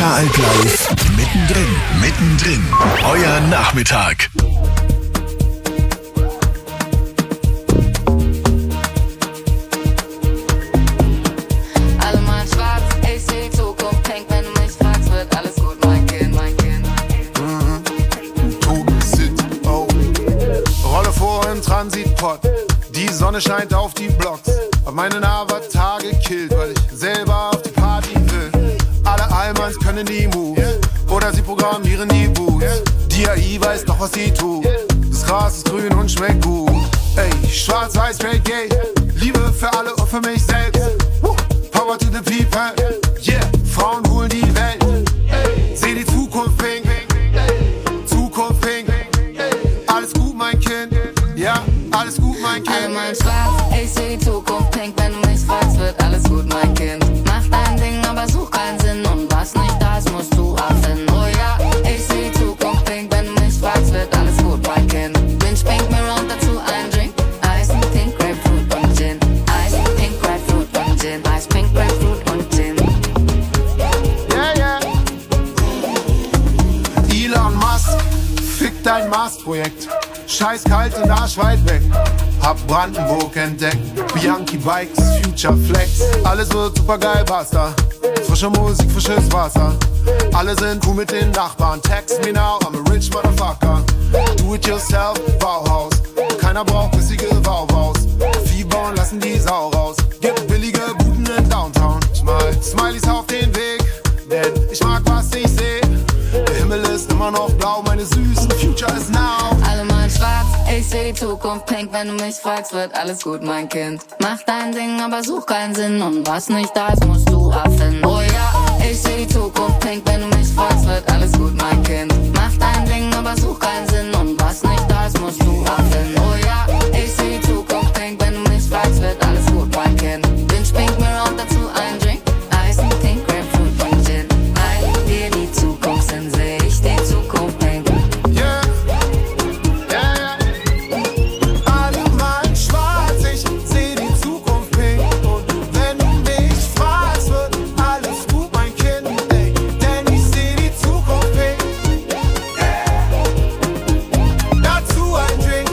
Neckar-Alb live, mittendrin, euer Nachmittag. Transitpot, die Sonne scheint auf die Blocks, hab meinen Avatar gekillt, weil ich selber auf die Party will. Alle Allmanns können die Moves, oder sie programmieren die Boots. Die AI weiß doch, was sie tut, das Gras ist grün und schmeckt gut. Ey, schwarz-weiß, straight gay, Liebe für alle und für mich selbst. Power to the people, yeah, Frauen holen die Welt. Seh die Zukunft pink, Zukunft pink. Alles gut, mein Kind. Ja, alles gut, mein Kind. Alle meinen schwarz, ich seh die Zukunft pink. Wenn du mich fragst, wird alles gut, mein Kind. Mach dein Ding, aber such keinen Sinn. Und was nicht da ist, musst du abfinden. Oh ja, ich seh die Zukunft pink. Wenn du mich fragst, wird alles gut, mein Kind. Binge pink, mir und dazu ein Drink. Ice, pink, Grapefruit und Gin. Ice, pink, Grapefruit und Gin. Ice, pink, Grapefruit und Gin. Yeah, yeah. Elon Musk, fick dein Mars-Projekt. Scheiß kalt und arschweit weg. Hab Brandenburg entdeckt. Bianchi Bikes, Future Flex. Alles wird super geil, basta. Frische Musik, frisches Wasser. Alle sind cool mit den Nachbarn. Text me now, I'm a rich motherfucker. Do it yourself, Bauhaus. Keiner braucht bissige Bauhaus. Vieh bauen, lassen die Sau raus. Gibt billige Buden in Downtown. Smileys auf den Weg, denn ich mag, was ich seh. Der Himmel ist immer noch blau, meine süßen Future is now. Alle mal schwarz, ich seh die Zukunft pink. Wenn du mich fragst, wird alles gut, mein Kind. Mach dein Ding, aber such keinen Sinn. Und was nicht da ist, musst du abfinden. Oh ja, ich seh die Zukunft pink. Wenn du mich fragst, wird alles gut, mein Kind. Mach dein Ding, aber such keinen Sinn. Und was nicht da ist, musst du abfinden. Oh ja, ich seh die Zukunft pink. Wenn du mich fragst, wird alles gut, mein Kind. Binge pink, mir und dazu ein Drink. Ice, pink, Grapefruit und Gin. Weil wir die Zukunft sind, seh ich die Zukunft pink. Yeah, yeah, yeah. Alle malen schwarz, ich seh die Zukunft pink. Und wenn du mich fragst, wird alles gut, mein Kind. Ey, denn ich seh die Zukunft pink. Dazu ein Drink.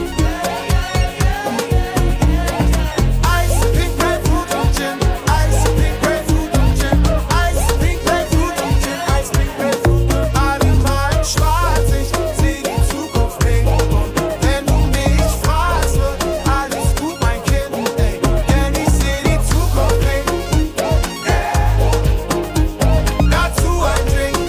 Ice, pink, Grapefruit und Gin. Ice, pink, Grapefruit und Gin. Ice, pink, Grapefruit und Gin. Ice, pink, Grapefruit. Alle malen schwarz, ich seh die Zukunft pink. Und wenn du mich fragst, wird alles gut, mein Kind. Ey, denn ich seh die Zukunft pink. Dazu ein Drink.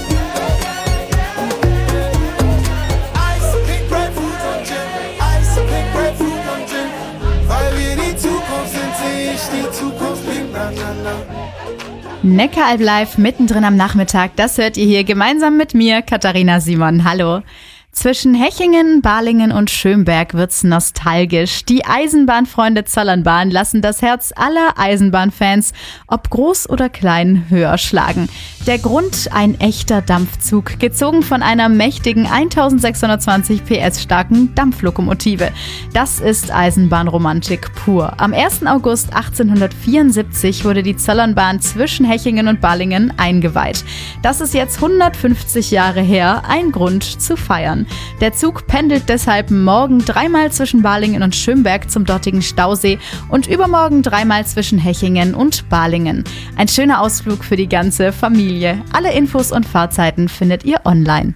Ice, pink, Grapefruit und Gin. Ice, pink, Grapefruit und Gin. Weil wir die Zukunft sind, seh ich die Zukunft pink. Na, na, na. Neckar-Alb live, mittendrin am Nachmittag. Das hört ihr hier gemeinsam mit mir, Katharina Simon. Hallo. Zwischen Hechingen, Balingen und Schönberg wird's nostalgisch. Die Eisenbahnfreunde Zollernbahn lassen das Herz aller Eisenbahnfans, ob groß oder klein, höher schlagen. Der Grund: ein echter Dampfzug, gezogen von einer mächtigen 1620 PS starken Dampflokomotive. Das ist Eisenbahnromantik pur. Am 1. August 1874 wurde die Zollernbahn zwischen Hechingen und Balingen eingeweiht. Das ist jetzt 150 Jahre her, ein Grund zu feiern. Der Zug pendelt deshalb morgen dreimal zwischen Balingen und Schönberg zum dortigen Stausee und übermorgen dreimal zwischen Hechingen und Balingen. Ein schöner Ausflug für die ganze Familie. Alle Infos und Fahrzeiten findet ihr online.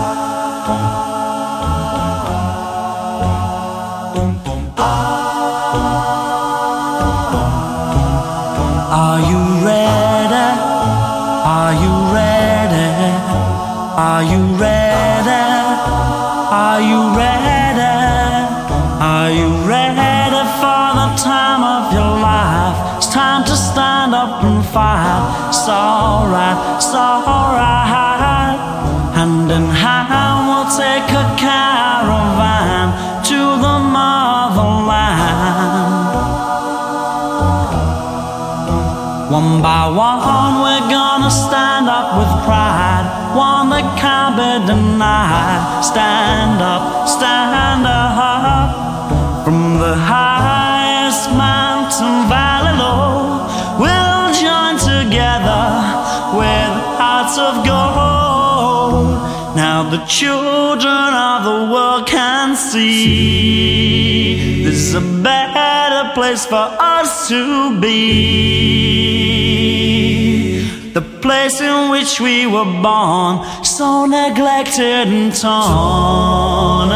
Are you ready? Are you ready? Are you ready? Are you ready? Are you ready for the time of your life? It's time to stand up and fight. It's alright, it's alright. Hand in hand we'll take a caravan to the motherland. One by one we're gonna stand up with pride, one that can't be denied. Stand up, stand up. From the highest mountain valley low, we'll join together with hearts of gold. Now the children of the world can see this is a better place for us to be. The place in which we were born, so neglected and torn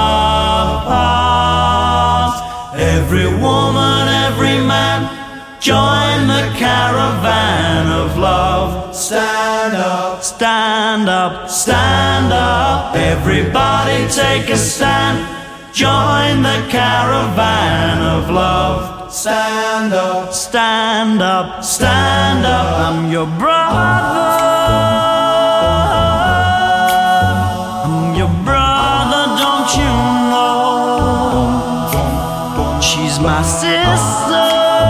apart. Every woman, every man, join the caravan of love. Stand up, stand up, stand up. Everybody take a stand. Join the caravan of love. Stand up, stand up, stand up. I'm your brother. I'm your brother, don't you know? She's my sister.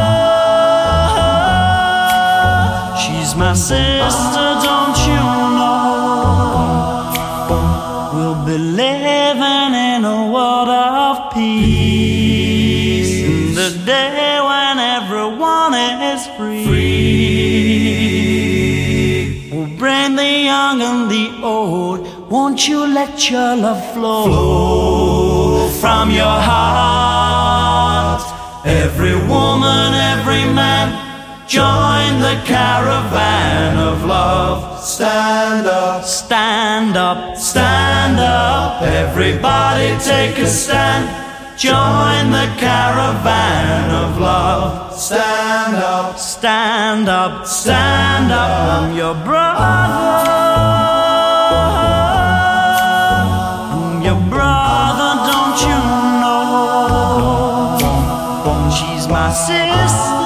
She's my sister, don't you know? We'll be living in a world of peace, in the day when everyone is free. We'll bring the young and the old. Won't you let your love flow from your heart? Every woman, every man, join the caravan of love. Stand up, stand up, stand up. Everybody take a stand. Join the caravan of love. Stand up, stand up, stand up. I'm your brother. I'm your brother, don't you know? She's my sister.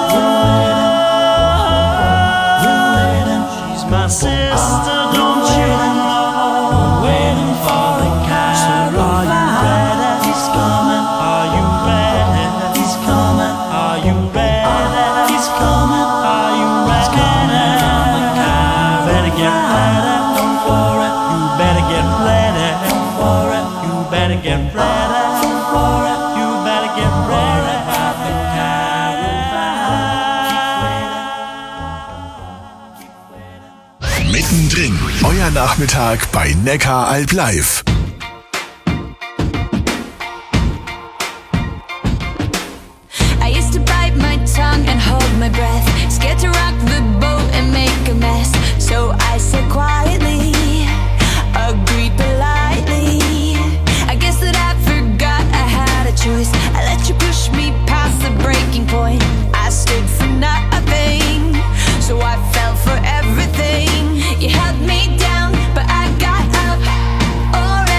My sister, don't you know? Waiting for the caravan. He's coming. Are you ready? He's coming. Are you ready? He's coming. Are you ready? Better get ready. Don't worry. You better get ready. Don't worry. You better get ready. Don't worry. You better get ready. The Mittendrin, euer Nachmittag bei Neckaralb live. I used to bite my tongue and hold my breath, scared to rock the boat and make a mess. So I said quietly, agreed politely. I guess that I forgot I had a choice. I let you push me past the breaking point. I stood for nothing, so I fell for everything. You held me down, but I got up. Already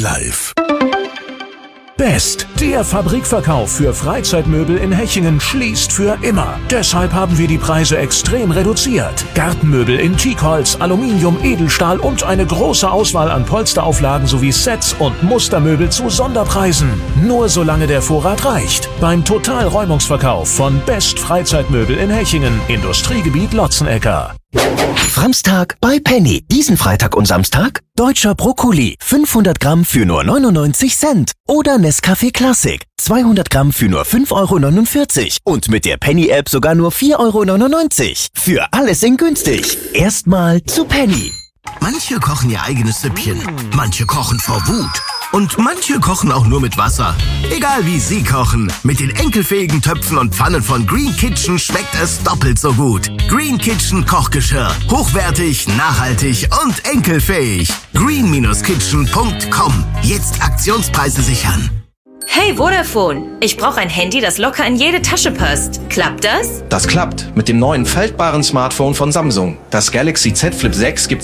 Live. Best, der Fabrikverkauf für Freizeitmöbel in Hechingen, schließt für immer. Deshalb haben wir die Preise extrem reduziert. Gartenmöbel in Teakholz, Aluminium, Edelstahl und eine große Auswahl an Polsterauflagen sowie Sets und Mustermöbel zu Sonderpreisen. Nur solange der Vorrat reicht. Beim Totalräumungsverkauf von Best Freizeitmöbel in Hechingen, Industriegebiet Lotzenecker. Samstag bei Penny. Diesen Freitag und Samstag deutscher Brokkoli 500 Gramm für nur 99 Cent. Oder Nescafé Classic 200 Gramm für nur 5,49 € und mit der Penny-App sogar nur 4,99 €. Für alles in günstig. Erstmal zu Penny. Manche kochen ihr eigenes Süppchen, manche kochen vor Wut und manche kochen auch nur mit Wasser. Egal wie Sie kochen, mit den enkelfähigen Töpfen und Pfannen von Green Kitchen schmeckt es doppelt so gut. Green Kitchen Kochgeschirr. Hochwertig, nachhaltig und enkelfähig. green-kitchen.com. Jetzt Aktionspreise sichern. Hey Vodafone, ich brauche ein Handy, das locker in jede Tasche passt. Klappt das? Das klappt mit dem neuen faltbaren Smartphone von Samsung. Das Galaxy Z Flip 6 gibt